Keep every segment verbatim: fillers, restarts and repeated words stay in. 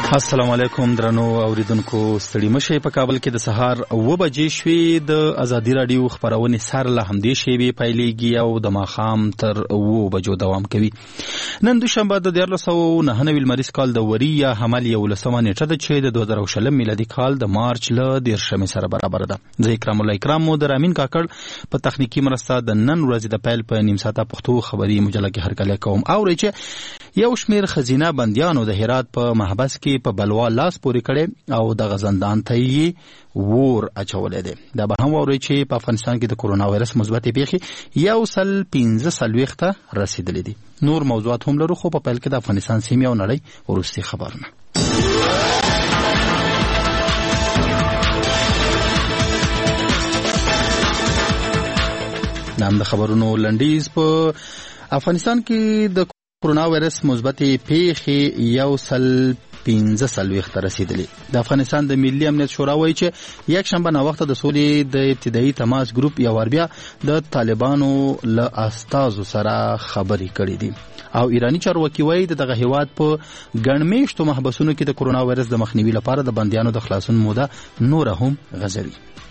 السلام علیکم درنو اوریدونکو، ستړي مشه په کابل کې د سهار و بجې شوې. د ازادي رادیو خبرونه سره له همدې شیبې پیلېږي او د ماښام تر و بجو دوام کوي. نن دوشنبه د دیارلس سوه نهه نوي لمریز کال د وري یا حمل یولسمه نیټه ده چې د دوه زره شلم میلادي کال د مارچ له دیرشمې سره برابر ده. زه اکرام الله اکرام مو د رامین کاکړ په تخنیکی مرسته د نن ورځې د پیل په نیم ساعته پښتو خبري مجله کې هرکلی کوم. او چې یو شمیر خزینه بندیانو د هرات په محبس کې په بلوا لاس پورې کړي او د غزندان ته یې ور اچولې ده. دا به هم ووري چې په افغانستان کې د کرونا وایرس مثبت پیښې یو سل پنځه څلوېښت ته رسیدلې دي. نور موضوعات هم لرو، خو په پیل کې د افغانستان سیمې او نړۍ وروستي خبرونه. نام د خبرونو لنډیز. په افغانستان کې د کرونا وایرس مثبت پیښې یو سل پنځه څلوېښت ته رسیدلې. د افغانستان د ملي امنیت شورا وایي چې یک شنبه ناوخته د سولې د ابتدایي تماس ګروپ یو وار بیا د طالبانو له استازو سره خبرې کړې دي. او ایرانی چارواکي وایي د دغه هیواد په ګڼ میاشتو محبسونو کې د کرونا وایرس د مخنیوي لپاره د بندیانو د خلاصون موده نوره هم غځوي.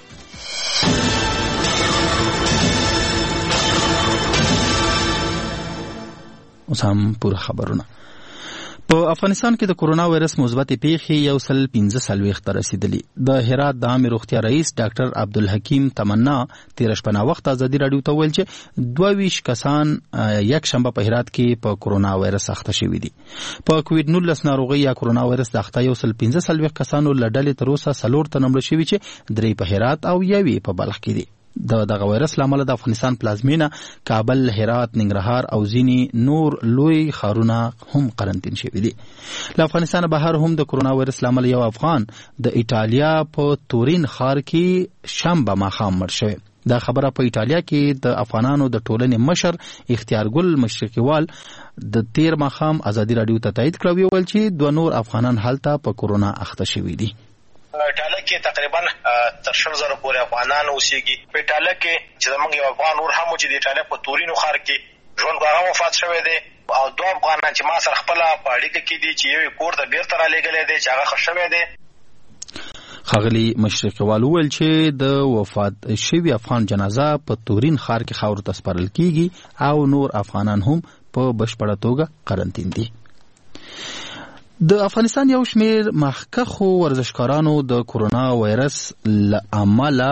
اوس هم پوره خبرونه. په افغانستان کې د کرونا وایرس مثبت پیښې یو سل پنځه څلوېښت ته رسیدلي. د هرات د عامې روغتیا رئیس ډاکټر عبدالحکیم تمنا تېره شپه ناوخته ازادي راډیو ته وویل چې دوه ویشت کسان یک شنبه په هرات کې په کرونا وایرس اخته شوي دي. په کووډ نولس ناروغۍ یا کرونا وایرس د اخته یو سل پنځه څلوېښت کسانو له ډلې تر اوسه څلور تنه مړه شوي چې درې په هرات او یوې په بلخ کې دي. د دغه وایرس لامل د افغانستان پلازمینه کابل، هرات، ننګرهار او ځینې نور لوی ښارونه هم قرنطین شوي دي. له افغانستان بهر هم د کرونا وایرس لامل یو افغان د ایټالیا په تورین ښار کې شنبه ماښام مړ شوی. دا خبره په ایټالیا کې د افغانانو د ټولنې مشر اختیارګل مشرقیوال د تیر ماښام ازادي راډیو ته تایید کړی، ویل چې دوه نور افغانان هلته په کرونا اخته شوي دي. ایټالیا کې تقریبا تر شل زره پورې افغانان اوسېږي. په ایټالیا کې چې زموږ یو افغان ور هم چې د ایټالیا په تورینو ښار کې ژوند هغه وفات شوی دی، او دوه افغانان چې ما سره خپله په اړیکه کې دي چې یو کور ته بیرته رالېږلی دی چې هغه ښه شوی دی. ښاغلي مشرقیوال وویل چې د وفات شوي افغان جنازه په تورین ښار کې خاورو ته سپارل کیږي او نور افغانان هم په بشپړه توګه قرنطین دي. د افغانستان یو شمیر مخکښو ورزشکارانو د کرونا وایرس له امله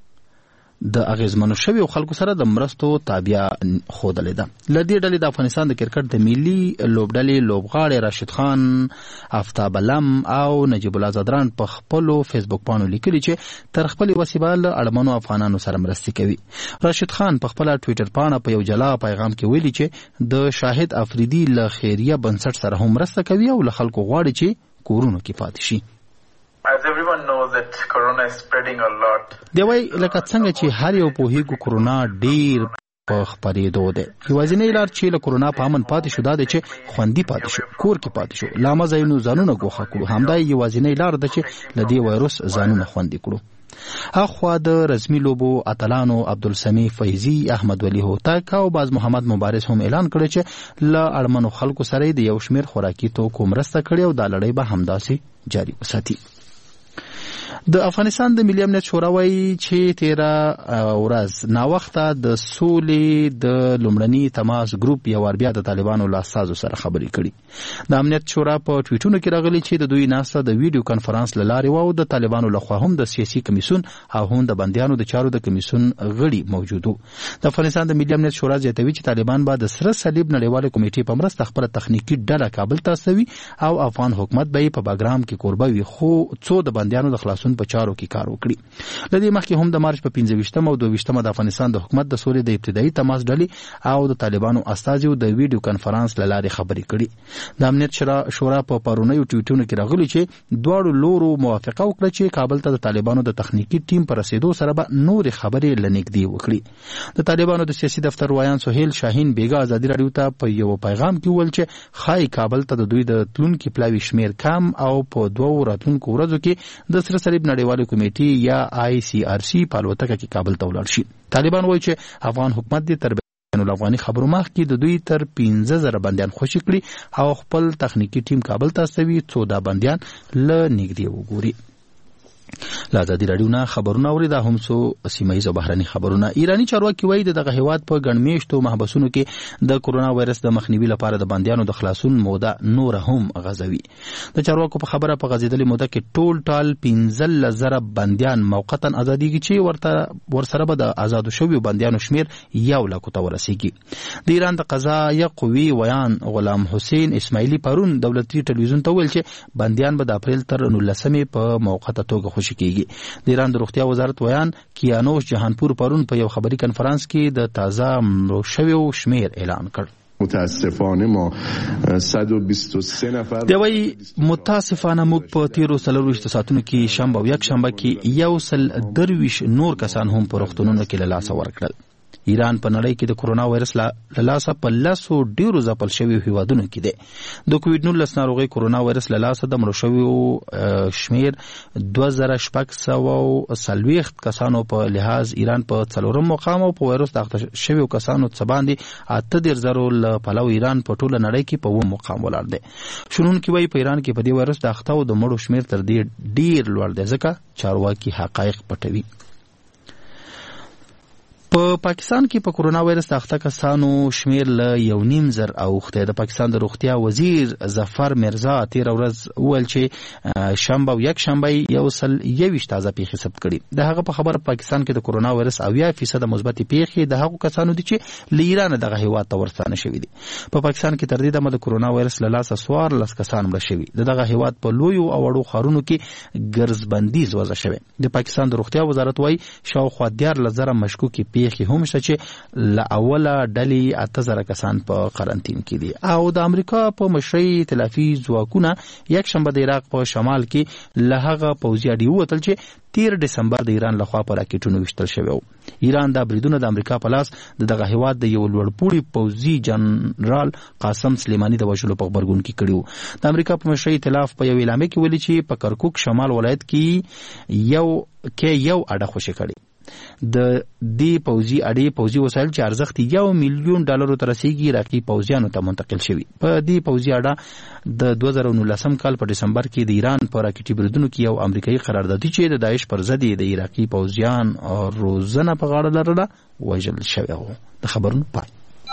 د اغیزمنو شویو خلکو سره د مرستو تابع ښودلې ده. له دې ډلې د افغانستان د کرکټ د ملي لوبډلې لوبغاړی راشد خان، آفتاب علم او نجیب الله زدران په خپلو فیسبوک پاڼو لیکلي چې تر خپلې وسې له اړمنو افغانانو سره مرستې کوي. راشد خان په خپله ټویټر پاڼه په یو جلا پیغام کې ویلي چې د شاهد افریدي له خیریه بنسټ سره هم مرسته کوي او له خلکو غواړي چې کورونو کې پاتې شي. As everyone knows that corona is spreading a lot. دی وای لکه څنګه چې هر یو پوهیږي کرونا ډیر په خپرېدو دی. یوازینی لار چې له کرونا په امن پاتې شو دا دی چې خوندي پاتې شو، کور کې پاتې شو، له عامه ځایونو ځانونه ګوښه کړو. همدا یوازینی لار ده چې له دې وایرس ځانونه خوندي کړو. اخوا د رسمي لوبو اتلانو عبدالسمیع فیضي، احمد ولی هوتک او باز محمد مبارز هم اعلان کړی چې له اړمنو خلکو سره د یو شمیر خوراکي توکو مرسته کړې او دا لړۍ به همداسې جاري وساتي. د افغانستان د ملي امنیت شورا وایي چې تیره ورځ ناوخته د سولې د لومړني تماس ګروپ یو وار بیا د طالبانو له استازو سره خبرې کړي. د امنیت شورا په ټویټونو کې راغلي چې د دوی ناسته د ویډیو کانفرنس له لارې وه او د طالبانو لخوا هم د سیاسي کمیسیون او هم د بندیانو د چارو د کمیسیون غړي موجود وو. د افغانستان د ملي امنیت شورا زیاتوي چې طالبان به د سره صلیب نړیواله کمیټې په مرسته خپله تخنیکي ډله کابل ته استوي او افغان حکومت به یې په باګرام کې کوربه وي، خو څو د بندیانو د خلاصون په چارو کې کار وکړي. له دې مخکې هم د مارچ په پنځه ویشتمه او دوه ویشتمه د افغانستان د حکومت د سولې د ابتدایي تماس ډلې او د طالبانو استازو د ویډیو کانفرنس له لارې خبرې کړي. د امنیت شورا په پرونیو ټویټونو کې راغلي چې دواړو لورو موافقه وکړه چې کابل ته د طالبانو د تخنیکي ټیم په رسیدو سره به نورې خبرې له نږدې وکړي. د طالبانو د سیاسي دفتر وایان سهیل شاهین بیګا ازادي راډیو ته په یو پیغام کې وویل چې ښایي کابل ته د دوی د تلونکي پلاوي شمیر کم او په دوو راتلونکو ورځو کې د سره صلیب نړیواله کمیټې یا آی سی آر سی په الوتکه کې کابل ته ولاړ شي. طالبان وایي چې افغان حکومت دې تر نو افغاني خبرو مخ کې د دوی تر پنځه زره بنديان خوشي کړي او خپل تخنیکی ټیم کابل ته استوي څو دا بنديان ل نږدې وګوري. لا ازادي رادیو نه خبرونه اوریدا هم څو سیمایي او بهرني خبرونه. ایرانی چارواکي وایي دغه هیواد په ګڼمیشتو محبسونو کې د کورونا وایرس د مخنیوي لپاره د بنديانو د خلاصون موده نور هم غځوي. د چارواکو په خبره په غځیدلې موده کې ټول ټال پنځه زره بنديان موقتا ازاديږي چې ورته ورسره به د آزادو شویو بنديانو شمیر یو لک ته ورسیږي. د ایران د قضایه قوی ویان غلام حسین اسماعیلی پرون دولتي ټلویزیون ته ویل چې بنديان به د اپریل تر نولسمې په موقته توګه خوشي کیږي. د ایران د روغتیا وزارت ویان کیانوش جهانپور پرون په یو خبري کنفرانس کې د تازه مړو شویو شمیر اعلان کړ. متاسفانه ما صد و بیست و سه نفر دی وی متاسفانه موږ په تیرو څلورویشت ساعتونو کې شنبه او یک شنبه کې یو سل درویش نور کسان هم په روغتونونو کې له لاسه ورکړل. ایران په نړۍ کې د کورونا وایرس له لاسه په لسو ډیرو ځپل شویو هیوادونو کې دی. د کووډ نولس ناروغي کورونا وایرس له لاسه د مړو شویو شمیر دوه زره شپږ سوه څلوېښت کسانو په لحاظ ایران په څلورم مقام او په وایرس د اخته شویو کسانو څخه باندې اته دېرش زرو له پلوه ایران په ټوله نړۍ کې په اووم مقام ولاړ دی. شنونکي وایي په ایران کې په دې وایرس د اخته او د مړو شمیر تر دې ډیر لوړ دی ځکه چارواکي حقایق پټوي. په پاکستان کې په کورونا وایرس د اخته کسانو شمیر له یو نیم زر اوخته. د پاکستان د روغتیا وزیر ظفر مرزا تیر ورځ وویل چې شنبه او یک شنبه یو سل یویشت تازه پیښې ثبت کړي. د هغه په خبره پاکستان کې د کورونا وایرس اویا فیصد مثبت پیښې د هغو کسانو دي چې له ایران دغه هیواد ته ورستانه شوي دي. په پاکستان کې تر دې دمه د کورونا وایرس له لاسه څوارلس کسان مړه شوي. د دغه هیواد په لویو او وړو ښارونو کې ګرځبندیز وضع شوی. د پاکستان د روغتیا وزارت وايي شاوخوا دیارلس زره مشکوکې پیښې هم شته چې له اوله ډلې اته زره کسان په قرنطین کې دي. او د امریکا په مشرۍ ائتلافي ځواکونه یک شنبه د عراق په شمال کې له هغه پوځي اډې ووتل چې تیر دسمبر د ایران لخوا په راکټونو وشتل شوی و. ایران دا بریدونه د امریکا په لاس د دغه هیواد د یو لوړپوړي پوځي جنرال قاسم سلیماني د وژلو په خبرګون کې کړیو. د امریکا په مشرۍ ائتلاف په یو اعلامیه کې ویلي چې په کرکوک شمال ولایت کې یو کې یو اډه خوشي کړي. د دې پوځي اډې پوځي وسایل چې ارزښت یو میلیون ډالرو ته رسیږي عراقي پوځیانو ته منتقل شوي. په دې پوځي اډه د دوه زره نولسم کال په دسمبر کې د ایران په راکټي بریدونو کې یو امریکایي قراردادي چې د داعش پر ضد د عراقي پوځیان روزنه په غاړه لرله وژل شوی و. د خبرونو پای.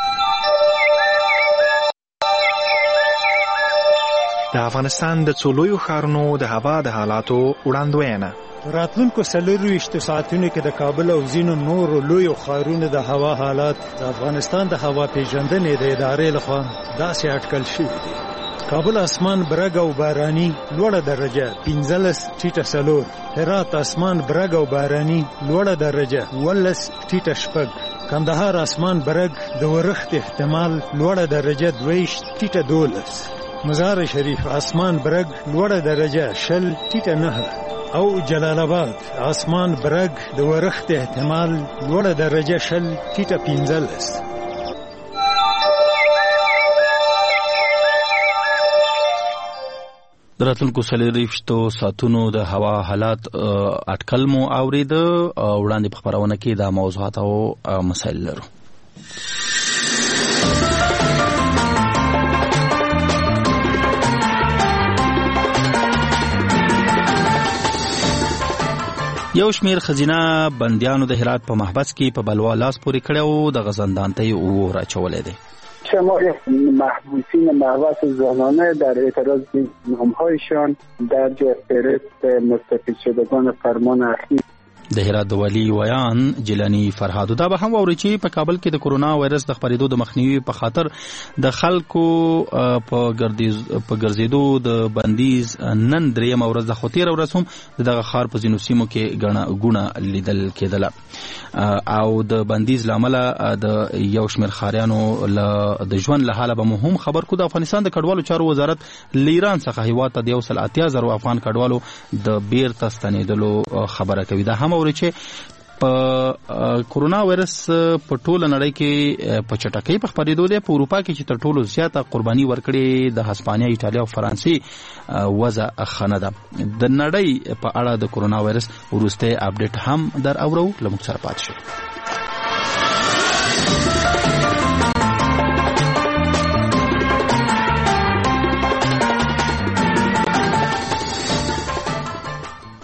د افغانستان د څو لویو ښارونو د هوا د حالاتو وړاندوینه. راتلونکو څلورویشتو ساعتونو کې د کابل او ځینو نورو لویو ښارونو د هوا حالات د افغانستان د هوا پیژندنې د ادارې لخوا داسې اټکل شوي دي. کابل اسمان برګ او باراني لوړه درجه پنځلس ټیټه څلور. هرات اسمان برګ او باراني لوړه درجه ولس ټیټه شپږ. کندهار اسمان برګ د ورښت احتمال لوړه درجه دویشت ټیټه دولس. مزار شریف اسمان برګ لوړه درجه شل ټیټه نهه. او جلال آباد اسمان برګ د ورښت احتمال لوړه درجه شل ټیټه پنځلس. د راتلونکو څلورویشتو ساعتونو د هوا حالات اټکل مو اورېده. وړاندې په خپرونه کې دا موضوعات او مسایل لرو. یو شمیر خزینه بندیانو د هرات په محبس کې په بلوا لاس پورې کړو. د غزندان ته یې اور اچولی دی. شمار محبوسین محبس زنانه در اعتراض به نامهایشان در فهرست مستفید شدگان فرمان اخیر. د هرات د والی ویان جیلانی فرهاد دا به هم ووري چې په کابل کې د کورونا وایرس د خپرېدو د مخنیوي په خاطر د خلکو په ګردیز په ګرځېدو د بندیز نن درېیم ورځ د خوتیر ورځ هم دغه خار په ځینو سیمو کې غڼه ګونه لیدل کېدله او د بندیز لامل د یو شمېر خاریانو له د ژوند له حاله به هم خبر کو. د افغانستان د کډوالو چارو وزارت لیران څخه هیواد ته د یو سل اتیا زرو افغان کډوالو د بیرته ستنېدلو خبره کوي. دا هم ورې چې په کورونا وایرس په ټوله نړۍ کې په چټکۍ په خپرېدو دی. په اروپا کې چې تر ټولو زیاته قرباني ورکړې د هسپانیا، ایټالیا او فرانسې وضع ښه نه ده. د نړۍ په اړه د کورونا وایرس وروستی اپډیټ هم در اورو. له موږ سره پاتې شئ.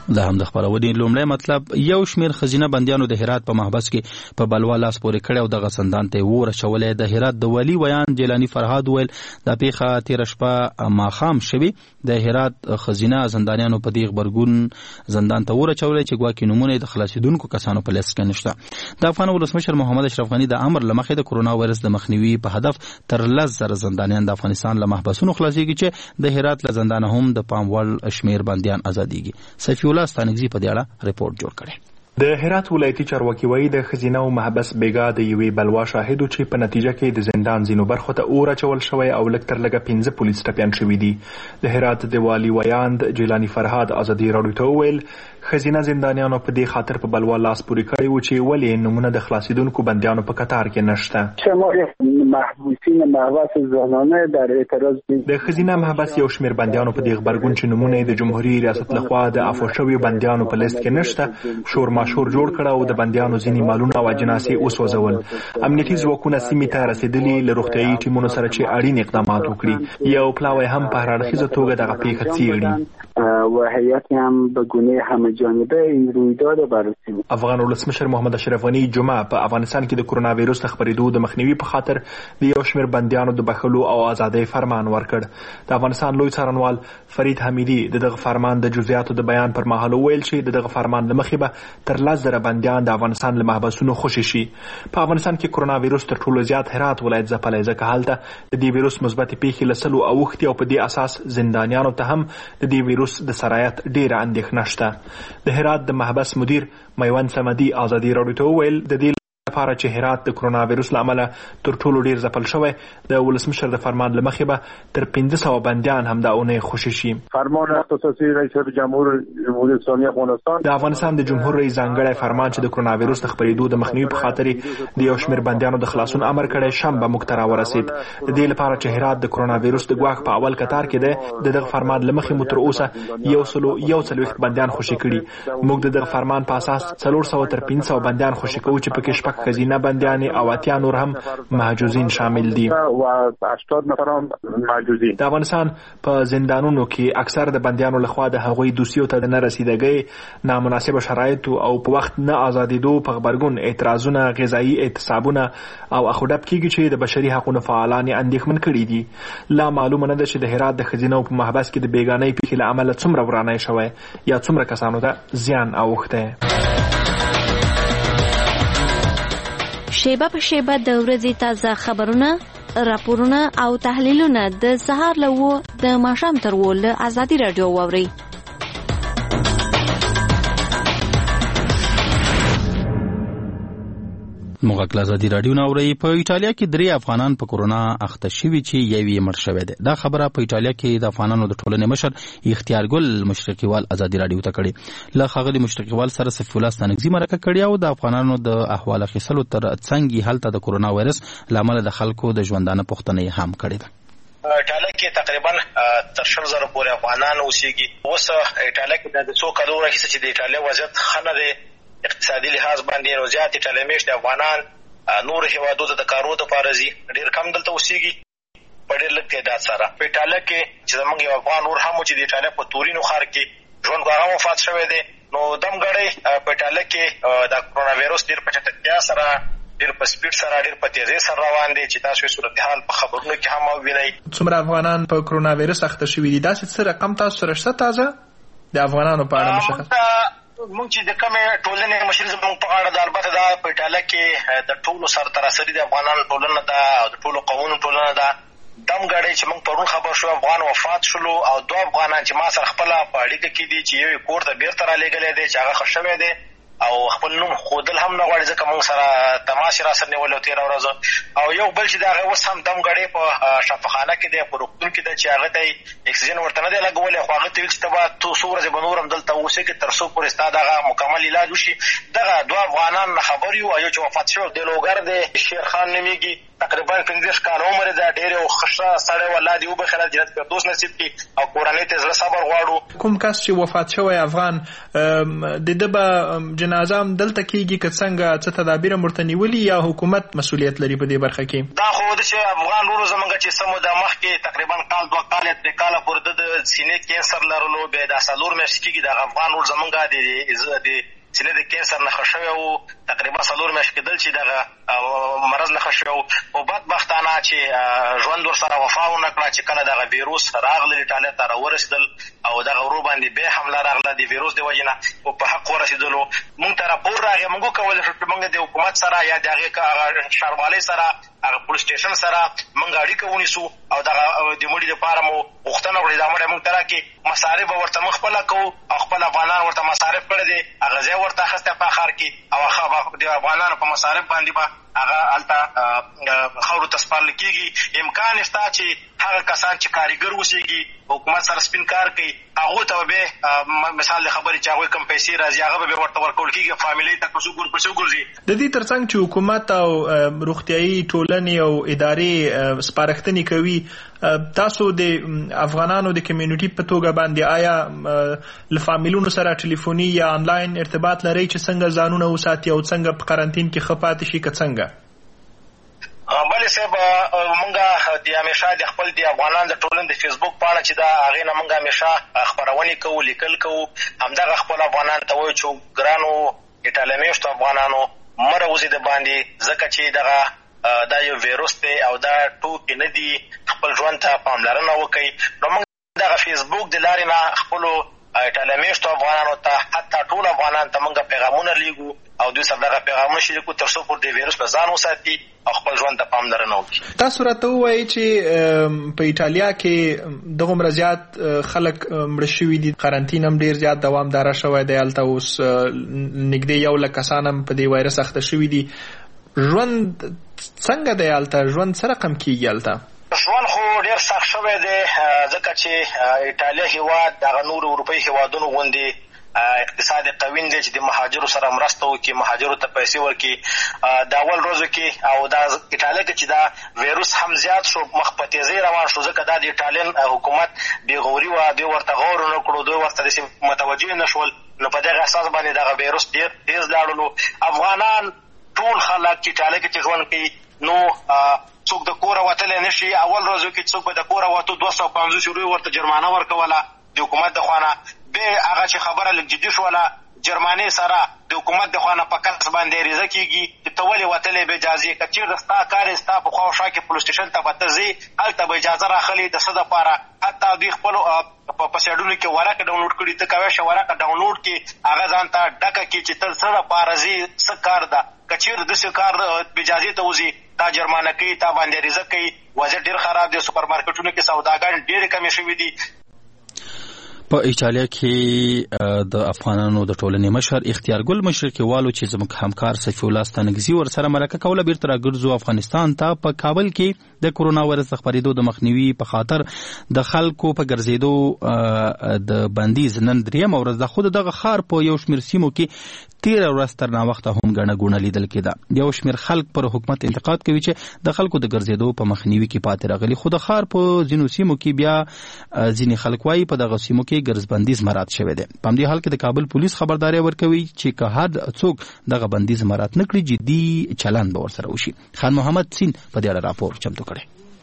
دا هم د خبرونې لومړی مطلب یو شمیر خزینه بندیانو د هرات په محبس کې په بلوا لاس پورې کړی او دغه زندان ته وور اچولی. د هرات د ولي ویان جیلانی فرهاد ویل دا پیښه تېره شپه ماښام شوې. د هرات خزینه زندانیانو په دې غبرګون زندان ته وور اچولی چې ګواکې نومونه د خلاصېدونکو کسانو په لیست کې نشته. د افغان ولسمشر محمد اشرف غني د امر له مخې د کرونا وایرس د مخنیوي په هدف تر لس زره زندانیان د افغانستان له محبسونو خلاصېږي چې د هرات له زندانه هم د پام وړ شمیر بندیان ازادېږي. سیفي الله ستانکزي په دې اړه ریپورت جوړ کړی. د هرات ولایتي چارواکي وایي د خزینه او محبس بیګا د یوې بلوا شاهدو چې په نتیجه کې د زندان ځینو برخو ته اور اچول شوی او لږ تر لږه پنځه پولیس ټپیان شوي دي. د هرات د والي ویاند جیلانی فرهاد ازادي راډیو ته وویل خزینه زندانیانو په دې خاطر په بلوا لاس پورې کړی و چې ولې نمونه د خلاصېدونکو بندیانو په کتار کې نشته. شمار محبوسین محبس زنانه در اعتراض د خزینه محبس یو شمیر بندیانو په دې غبرګون چې نمونه د جمهوریت ریاست لخوا د عفو شویو بندیانو په لیست کې نشته شور ماشور جوړ کړ او د بندیانو ځینې مالونه او اجناسې وسوځول. امنیتي ځواکونه سیمې ته رسېدلي له روغتیایي ټیمونو سره چې اړین اقدامات وکړي. یو پلاوی هم په هرړخیزه توګه دغه پیښه څیړي و هیئت هم به گونه همه جانبه این رویداد بررسی. افغان ولسمشر محمد اشرف غني جمعه په افغانستان کې د کرونا وایرس د خپرېدو د مخنیوي په خاطر د یو شمیر بندیانو د بخښلو او ازادۍ فرمان ورکړ. د افغانستان لوی څارنوال فرید حمیدي دغه فرمان د جزئیاتو د بیان پر مهال ویل چې دغه فرمان له مخې به تر لس زره بندیان د افغانستان له محبسونو خوشي شي. په افغانستان کې کرونا وایرس تر ټولو زیات هرات ولایت ځپلی ځکه هلته د دې وایرس مثبتې پیښې له سلو اوښتې او په دې اساس زندانیانو ته هم د دې وایرس د سرایت ډیره اندېښنه شته. د هرات د محبس مدیر میوند صمدي ازادي راډیو ته وویل د دې لپاره چې هرات د کرونا وایرس له امله تر ټولو ډیر ځپل شوی د ولسمشر د فرمان له مخې به تر پنځه سوه بندیان هم د اونۍ خوشي شي. فرمان اختصاصي رئیس جمهور جمهوریت اسلامی افغانستان د افغانستان د جمهور رئیس ځانګړی فرمان چې د کرونا وایرس د خپرېدو د مخنیوي په خاطر د یو شمېر بندیانو د خلاصون امر کړی شنبه موږ ته راورسېد. د دې لپاره چې هرات د کرونا وایرس د ګواښ په اول کتار کې دی د دغه فرمان له مخې مو تر اوسه یو سلو یو څلوېښت بندیان خوشي کړي. موږ د دغه فرمان په اساس څلور سوه تر پنځه سوه بندیان خوشي کوو چې پکې شپږ ښځینه بندیان او اتیا نور هم محجوزین شامل دي. د افغانستان په زندانونو کې اکثر د بندیانو لخوا د هغوی دوسیو ته نه رسیدګۍ نامناسبه شرایط او په وخت نه ازادېدو په غبرګون اعتراضونه غذایي اعتصابونه او اخوډب کېږي چې د بشري حقونو فعالان یې اندېښمن کړي دي. لا معلومه نه ده چې د هرات د ښځینو په محبس کې د بېګانۍ پیښې له امله څومره ورانی شوی یا څومره کسانو ته زیان اوښتی. شیبه په شیبه د ورځې تازه خبرونه، راپورونه او تحلیلونه د سهار له اوه د ماښام تر اوه له ازادي راډیو واورئ. موږ کله ازادي راډیو نه اورئ. په ایټالیا کې درې افغانان په کرونا اخته شوي چې یو یې مړ شوی دی. دا خبره په ایټالیا کې د افغانانو د ټولنې مشر اختیارګل مشرقیوال ازادي راډیو ته کړې. له ښاغلي مشرقیوال سره سیف الله ستانکزي مرکه کړې او د افغانانو د احوال اخیستلو تر څنګ یې هلته د کرونا وایرس له امله د خلکو د ژوندانه پوښتنه یې هم کړې ده. ایټالیا کې تقریبا تر شل زره پورې افغانان اوسېږي. اوس ایټالیا کې د څو کلو راهیسې چې د ایټالیا وضعیت ښه نه دی اقتصادي لحاظ باندې، نو زیات ایټالیا میشتې افغانان نور هېوادو ته د کارو دپاره ځي، ډېر کم دلته اوسېږي په ډېر لږ تعداد سره. په ایټالیا کې چې زموږ یو افغان نور هم و چې د ایټالیا په تورینو ښار کې ژوند هغه وفات شوی دی. نو دم ګړی په ایټالیا کې د کرونا وایرس ډېر په چټکتیا سره ډېر په سپیډ سره ډېر په تیزۍ سره روان دی چې تاسو یې صورتحال په خبرونو کې هم ووینئ. څومره افغانان په کرونا وایرس اخته شوي دي؟ داسې څه رقم تاسو سره شته تازه د افغانانو په اړه مشخص؟ مونږ چې د کومې ټولنې مشري زموږ په غاړه ده، البته دا په ایټالیا کې د ټولو سرتراسري د افغانانو ټولنه ده او د ټولو قومونو ټولنه ده. دم ګړی چې موږ پرون خبر شو افغان وفات شلو او دوه افغانان چې ما سره خپله په اړیکه کې دي چې یو یې کور ته بېرته رالېږلی دی چې هغه ښه شوی دی او خپل نوم ښودل هم نه غواړي ځکه موږ سره تماس یې راسره نیولی و تېره ورځ. او یو بل چې د هغې اوس هم دم ګړی په شفاخانه کې دی، په روغتون کې دی چې هغه ته یې اکسیجن ورته نه دی لګولی، خو هغه ته ویل چې ته به څو ورځې به نور هم دلته اوسېږې تر څو پورې ستا دغه مکمل علاج وشي. دغه دوه افغانان خبر یو، یو چې وفات شوی دی لوګر دی شیرخان نومېږي تقریبا پنځه کال عمر ده، ډېر یو ښه سړی و، الله دې وبخښي، جنت فردوس نصیب کړي او کورنۍ ته زړه صبر غواړو. کوم کس چې وفات شوی افغان د ده به جنازه هم دلته کېږي که څنګه، څه تدابیر هم ورته نیولي یا حکومت مسؤلیت لري په دې برخه کې؟ دا خو د چې افغان ورو زمونږ چې څه موده مخکې تقریبا کال دوه کال درې کاله پورې د سینې کینسر لرلو، بیا دا څلور میاشتې کېږي دغه افغان ورو زمونږ د سینې د کینسر نښه شوی و، تقریبا څلور میاشتې کېدل چې دغه مرض نښه شوی و. خو بدبختانه چې ژوند ورسره وفا ونه کړه چې کله دغه ویروس راغله ایټالیا ته راورسېدل او دغه ورو باندې بیا حمله راغله د ویروس د وجې نه، خو په حق ورسېدلو. مونږ ته راپور راغی، مونږ وکولی شو چې مونږ د حکومت سره یا د هغې ښاروالۍ سره هغه پولیس سټیشن سره مونږ اړیکه ونیسو او دغه د مړي دپاره مو غوښتنه وکړې دا مړی مونږ ته راکړي، مصارف به ورته مونږ خپله کوو او خپل افغانان ورته مصارف کړی دی، هغه ځای ورته اخیستی په ښار کې او د افغانانو په مصارف باندې به هغه هلته خاورو ته سپارل کېږي. امکان شته چې هغه کسان چې کارګر اوسېږي حکومت سره سپین کار کوي، هغو ته به بیا مثال د خبرې چې هغوی کوم پیسې راځي هغه به بیا ورته ورکول کېږي، فامیلۍ ته پسې وګرځي. د دې تر څنګ چې حکومت او روغتیایي ټولنې او ادارې سپارښتنې کوي، تاسو د افغانانو د کمیونټي په توګه باندې آیا له فامیلونو سره ټلیفوني یا آنلاین ارتباط لرئ چې څنګه ځانونه وساتي او څنګه په قرنطین کې ښه پاتې شي که څنګه؟ بلې صاحب مونږ د همیشه د خپل د افغانان د ټولنې د فیسبوک پاڼه چې ده هغې نه مونږ همیشه خپرونې کوو، لیکل کوو. همدغه خپل افغانان ته وایو چې ګرانو ایټالیا میشتو افغانانو مه راوځئ د باندې، ځکه چې دغه دا یو ویروس دی او دا ټوکې نه دي، خپل ژوند ته پاملرنه وکړئ. نو موږ دغه فیسبوک د لارې نه خپلو ایټالیا میشتو افغانانو ته حتی ټول افغانان ته موږ پیغامونه لیږو او دوی سره دغه پیغامونه شریکو تر څو پورې د ویروس نه ځان وساتي او خپل ژوند ته پاملرنه وکړي. تاسو راته ووایئ چې په ایټالیا کې دغومره زیات خلک مړه شوي دي، قرنطین هم ډېر زیات دوامداره شوی دی، هلته اوس نږدې یو لک کسان هم په دې وایرس اخته شوي دي. ژوند څنګه دی هلته؟ ژوند څه رقم کېږي هلته؟ ژوند خو ډېر سخت شوی دی، ځکه چې ایټالیا هېواد دغه نورو اروپایي هېوادونو غوندې اقتصاد قوین دی چې د مهاجرو سره مرسته وکړي، مهاجرو ته پیسې ورکړي. د اول ورځو کې او دا ایټالیا کې چې دا ویروس هم زیات شو، مخ په تیزۍ روان شو، ځکه دا د ایټالین حکومت بېغوري وه، دوی ورته غور ونه کړو، دوی ورته داسې متوجه نه شول. نو په دغه اساس باندې دغه ویروس ډېر تیز لاړلو. افغانان ټول خلک چې ایټالیا کې چې ژوند کوي، نو څوک د کوره وتلی نه شي. اول ورځو کې څوک به د کوره وتو دوه سوه پنځوس یورو ورته جرمانه ورکوله د حکومت د خوا نه. بیا هغه چې خبره لږ جدي شوله، جرمانې سره د حکومت د خوا نه په کس باندې عریضه کېږي چې ته ولې وتلی بې اجازې، که چېرته ستا کار یې ستا په خوا او شا کې پولیس سټیشن ته به ته ځې، هلته به اجازه راخلې د څه دپاره. حتی دوی خپلو په سایډونو کې ورقه ډاونلوډ کړي، ته کولی شې ورقه ډاونلوډ کړي، هغه ځان ته ډکه کړي چې ته څه دپاره ځې، څه کار ده. که چېرته داسې کار بې اجازې ته وځي، تا جرمانه کوي، تا باندې عریضه کوي. وضعیت ډېر خراب دی، سوپر مارکیټونو کې سوداګانې ډېرې کمې شوي دي. په ایټالیا کې د افغانانو د ټولنې مشر اختیارګل مشرقیوالو چې زموږ همکار سیف الله ستانکزي ورسره مرکه کوله بیرته راګرځو افغانستان ته. په کابل کې د کورونا وایرس د خپرېدو د مخنیوي په خاطر د خلکو په ګرځېدو د بندیز نن درېیمه ورځ ده، خو دغه ښار په یو شمېر سیمو کې تېره ورځ تر ناوخته هم ګڼه ګوڼه لیدل کېده. یو شمېر خلک پر حکومت انتقاد کوي چې د خلکو د ګرځېدو په مخنیوي کې پاتې راغلي، خو د ښار په ځینو سیمو کې بیا ځینې خلک وایي په دغه سیمو کې ګرځبندیز مراعات شوی دی. په همدې حال کې د کابل پولیس خبرداری ورکوي چې که هر څوک دغه بندیز مراعات نه کړي جدي چلند به ورسره وشي. خان محمد سین په دې اړه راپور چمتو کړی.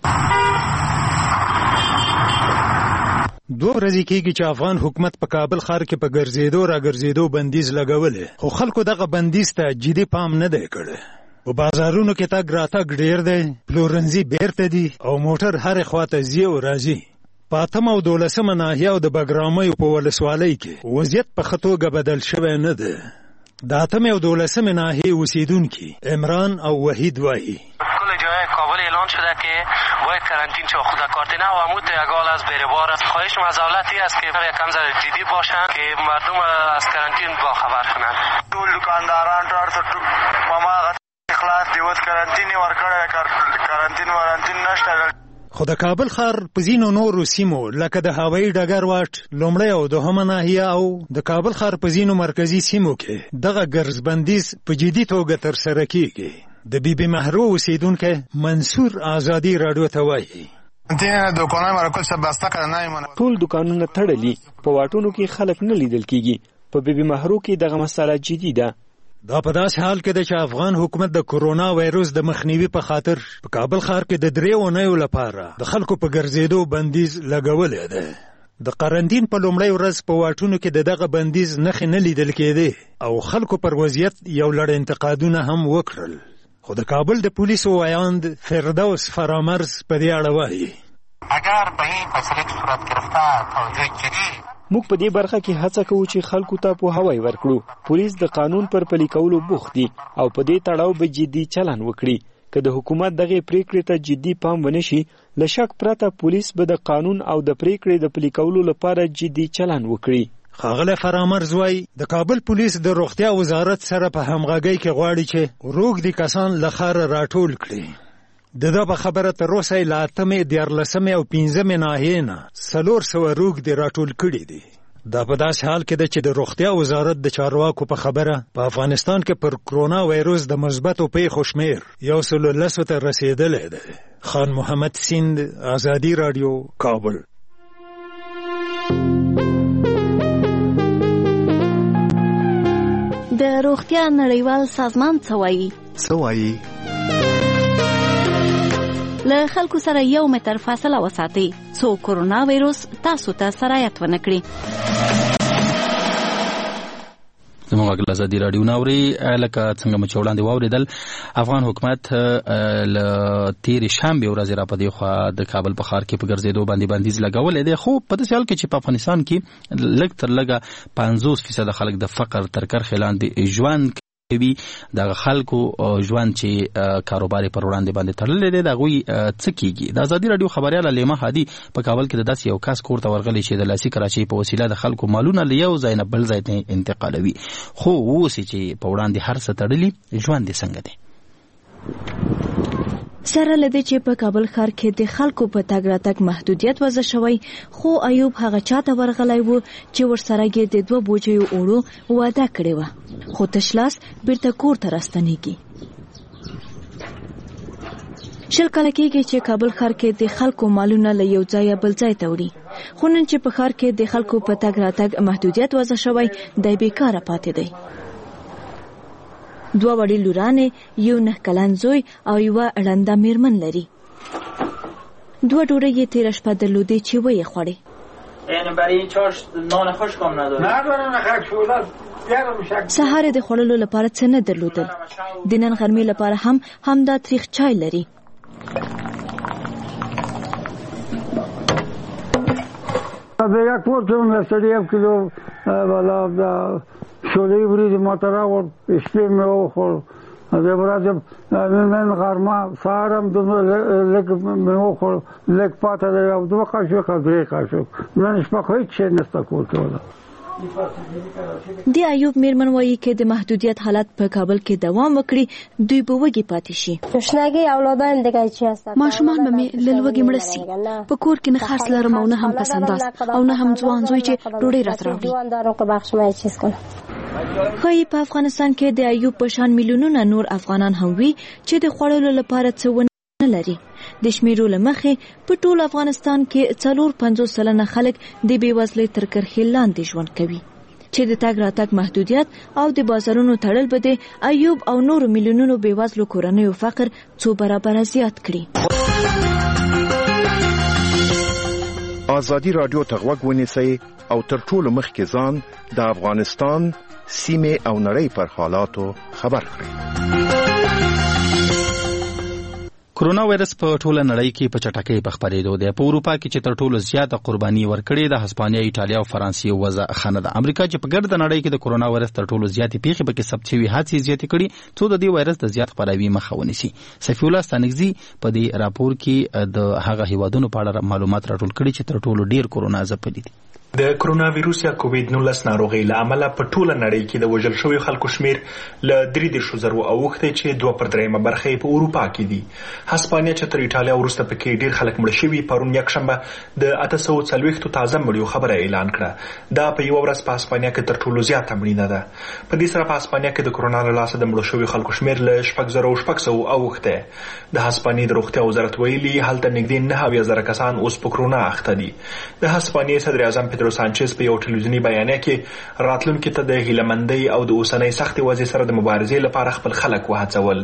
دو ورځې کېږي چې افغان حکومت په کابل ښار کې په ګرځېدو را ګرځېدو بندیز لګولې، خو خلکو دغه بندیز ته جدي پام نه دی کړی. په بازارونو کې تګ راتګ ډېر دی، پلورنځي بیرته دي او موټر هرې خواته ځي او راځي. په اتمه او دولسمه ناحیه او د بګرامیو په ولسوالۍ کې وضعیت په ښه توګه بدل شوی نه دی. د اتمه او دولسمه ناحیه اوسیدونکي عمران او وحید وایي کل جای کابل اعلان شده که باید کرانتین چه خود کارتینه و عمود اگال از بره بار است. خواهش از دولتی است که یکم ذره جدی باشن که مردم از کرانتین با خبر کنن. ټول دکانداران ټول ماما اخلاص دیوت کرانتین ورکړه، کرانتین ورانتین نشته. خو د کابل ښار په ځینو نورو سیمو لکه د هوایي ډګر واټ لومړی او دوهمه ناحیه او د کابل ښار په ځینو مرکزي سیمو کې دغه ګرځبندیز په جدي توګه ترسره کېږي. د بیبي محرو اوسیدونکی منصور آزادي رادیو ته وایي ټول دکانونه تړلي، په واټونو کې خلک نه لیدل کیږي. په بیبي محرو کې دغه مسله جدي ده. دا په داسې حال کې ده چې افغان حکومت د کورونا وایروس د مخنیوي په خاطر په کابل ښار کې د درې اونیو لپاره د خلکو په ګرځېدو بندیز لګولی دی. د قرنطین په لومړۍ ورځ په واټونو کې د دغه بندیز نښې نه لیدل کېدې او خلکو پر وضعیت یو لړ انتقادونه هم وکړل. خو د کابل د پولیسو وایاند فردوس فرامرز په دې اړه وایي اگر به این مسئله صورت گرفته توجه جدي موږ په دې برخه کې هڅه کوو چې خلکو ته پوهاوی ورکړو. پولیس د قانون پر پلي کولو بوخت دي او په دې تړاو به جدي چلن وکړي. که د حکومت دغه پریکړې ته جدي پام ونشي، له شک پرته پولیس به د قانون او د پریکړې د پلي کولو لپاره جدي چلن وکړي. ښاغلی فرامرز وایي د کابل پولیس د روغتیا وزارت سره په همغږۍ کې غواړي چې روږدي کسان له ښاره راټول کړي. د ده په خبره تر اوسه یې له اتمې، دیارلسمې او پنځمې ناحیې نه څلور سوه روږدي راټول کړي دي. دا په داسې حال کې ده چې د روغتیا وزارت د چارواکو په خبره په افغانستان کې پر کرونا وایروس د مثبتو پیښو شمېر یو سلو لسو ته رسېدلی دی. خان محمد سیند، آزادي راډیو، کابل. د روغتیا نړیوال سازمان څه وایي؟ څه وایي؟ له خلکو سره یو متر فاصله وساتئ څو کرونا وایروس تاسو ته سرایت ونه کړي. زموږ غږ ازادي راډیو ناوري لکه څنګه مو چې وړاندې واورېدل، افغان حکومت له تېرې شنبې ورځې را په دې خوا د کابل په ښار کې په ګرځېدو باندې بندیز لګولی دی. خو په داسې حال کې چې په افغانستان کې لږ تر لږه پنځوس فیصده خلک د فقر تر کرښې لاندې ژوند کوي. دغه خلکو ژوند چې کاروبار پر وړاندې باندې تړلی دی، د هغوی څه کیږي؟ د ازادي راډیو خبریال لیما هادي په کابل کې د داسې یو کس کور ته ورغلی چې د لاسي کراچۍ په وسیله د خلکو مالونه له یو ځای نه بل ځای ته انتقالوي. خو اوس چې په وړاندې هر څه تړلي، ژوند یې څنګه دی؟ سره لدې چې په کابل ښار کې د خلکو په تګ راتګ محدودیت وضع شوی، خو ایوب هغه چاته ورغلی و چې ورسره یې د دوه بوجیو اوړو وعده کړې وه، خو تشلاس بیرته کور ته راستنیږي. شل کاله کېږي چې کابل ښار کې د خلکو مالونه له یو ځایه بل ځای ته وړي، خو نن چې په ښار کې د خلکو په تګ راتګ محدودیت وضع شوی، دی بیکاره پاتې دی. دوه وړې لورانې، یو نه کلن زوی او یوه ړنده میرمن لري. دوه ډوډۍ یې تېره شپه درلودې چې ویې خوړې. یعنی برای این چاش نان خشک هم نداره؟ نداره، نخک شولد سهار د خوړلو لپاره څه نه درلودل. د نن غرمې لپاره هم همدا تریخ چای لري. د یک پورتون سړی یو کیلو والا د شولې وریجې ماته راوړ، شپې مې وخوړ. د ورځې نن غرمه سهار هم لږ مې وخوړ، لږ پاته دی، یو دوه قاشق او درې قاشق. نن شپه خو هېڅ شی نشته کور کې ولا. د ایوب میرمن وایي که د محدودیت حالت په کابل کې دوام وکړي، دوی به وږي پاتې شي. ماشومان به مې له لوږې مړه سي. په کور کې نه خرڅ لرم او نه هم پس انداز او نه هم ځوان زوی چې ډوډۍ راته راوړي. ښایي په افغانستان کې د ایوب په شان میلیونونه نور افغانان هم وي چې د خوړلو لپاره څه ونه لري. د شمیرو له مخې په ټول افغانستان کې څلور پنځوس سلنه خلک د بېوزلۍ تر کرښې لاندې ژوند کوي، چې د تګ راتګ محدودیت او د بازارونو تړل به د ایوب او نورو میلیونونو بېوزلو کورنیو فقر څو برابره زیات کړي. ازادي راډیو ته غوږ ونیسئ او تر ټولو مخکې ځان د افغانستان، سیمې او نړۍ پر حالاتو خبر کړئ. کرونا وایرس په ټوله نړۍ کې په چټکۍ په خپرېدو دی. په اروپا کې چې تر ټولو زیاته قرباني ورکړې ده، هسپانیا، ایټالیا او فرانسې وضع ښه نه ده. امریکا چې په ګرده نړۍ کې د کرونا وایرس تر ټولو زیاتې پیښې پکې ثبت شوي حادثې زیاتې کړي څو د دې وایرس د زیات خپراوي مخه ونیسي. سفی الله ستانکزي په دې راپور کې د هغه هیوادونو په اړه معلومات راټول کړي چې تر ټولو ډیر کرونا ځپلي دي. د کرونا وایروس یا کووید نولس ناروغۍ له امله په ټوله نړۍ کې د وژل شویو خلکو شمیر له درې دېرشو زرو اوښتی چې دوه پر درېیمه برخه یې په اروپا کې دي. هسپانیا چې تر ایټالیا وروسته پکې ډېر خلک مړه شوي پرون یکشنبه د اته سوه څلوېښتو تازه مړیو خبره اعلان کړه. دا په یوه ورځ په هسپانیا کې تر ټولو زیاته مړینه ده. په دې سره په هسپانیا کې د کرونا له لاسه د مړو شویو خلکو شمیر له شپږ زره او شپږ سوو اوښتی. د هسپانیې د روغتیا وزارت ویلي هلته نږدې نهه اویا زره کسان اوس په کرونا اخته دي. د هسپانیې صدر اعظم پیدرو سانچز په یو ټلویزیوني بیانیه کې راتلونکي ته د هیلهمندۍ او د اوسنۍ سختې وضعې سره د مبارزې لپاره خپل خلک وهڅول.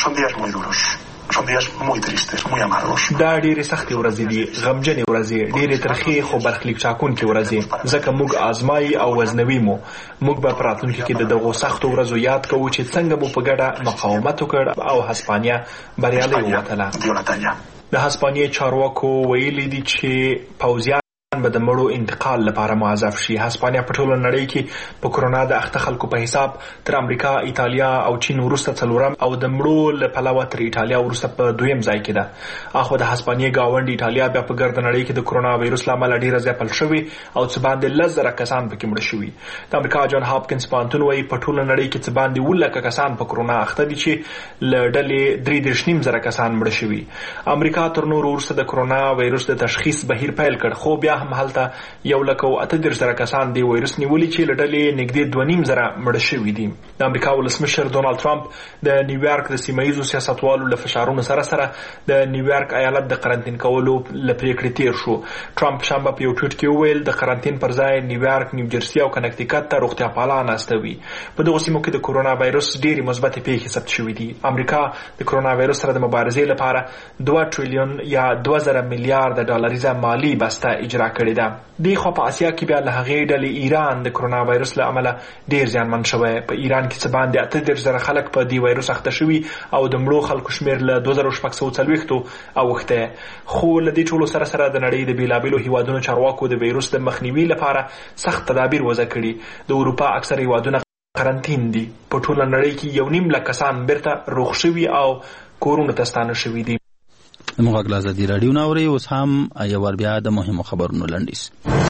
دا ډېرې سختې ورځې دي، غمجنې ورځې، ډېرې ترخې خو برخلیک ټاکونکې ورځې، ځکه موږ آزمایي او وزنوي مو. موږ به په راتلونکي کې د دغو سختو ورځو یاد کوو چې څنګه مو په ګډه مقاومت وکړ او هسپانیا بریالۍ ووتله. د هسپانیې چارواکو ویلي دي چې پوځیان به د مړو انتقال لپاره موظف شي. هسپانیا په ټوله نړۍ کې په کرونا د اخته خلکو په حساب تر امریکا، ایټالیا او چین وروسته څلورم او د مړو له پلوه تر ایټالیا وروسته په دویم ځای کې ده. اخو د هسپانیې گاونډ ایټالیا بیا په ګرده نړۍ کې د کرونا وایروس له امله ډېره ځپل شوې او څه باندې لس زره کسان پکې مړه شوي. د امریکا جان هاپکینز پوهنتون وایي په ټوله نړۍ کې څه باندې اووه لکه کسان په کرونا اخته دي چې له ډلې درې دېرش نیم زره کسان مړه شوي. امریکا تر نورو وروسته د کرونا وایروس د تشخیص بهیر پیل کړ، خو بیا هم هلته یو لکه او اته دېرش زره کسان د وایروس نیولي چې له ډلې نږدې دوه نیم زره مړه شوي دي. د امریکا ولسمشر ډونالډ ټرمپ د نیویارک د سیمه ییزو سیاستوالو له فشارونو سره سره د نیویارک ایالت د قرنطین کولو له پریکړې تیر شو. ټرمپ شنبه په یو ټویټ کې وویل د قرنطین پر ځای نیویارک، نیوجرسي او کنکټیکټ ته روغتیا پالان استوي. په دغو سیمو کې د کرونا وایروس ډېرې مثبتې پیښې ثبت شوي دي. امریکا د کرونا وایروس سره د مبارزې لپاره دوه ټریلیون یا دوه زره میلیارډ ډالریزه مالي بسته اجرا کړې ده. دی خو په اسیا کې بیا له هغې ډلې ایران د کرونا وایروس له امله ډېر زیانمن شوی. په ایران کې څه باندې اته دېرش زره خلک په دې وایروس اخته شوي او د مړو خلکو شمېر له دوه زره شپږ سوه څلوېښتو اوښتی. خو له دې ټولو سره سره د نړۍ د بېلابېلو هیوادونو چارواکو د وایروس د مخنیوي لپاره سخت تدابیر وضع کړي. د اروپا اکثر هیوادونه قرنطین دي. په ټوله نړۍ کې یو نیم لک کسان بیرته روغ شوي او کورونو ته ستانه شوي دي. موږ غږ له ازادي راډیو نه اورئ. اوس هم یو ور بیا د مهمو خبرونو لنډیز.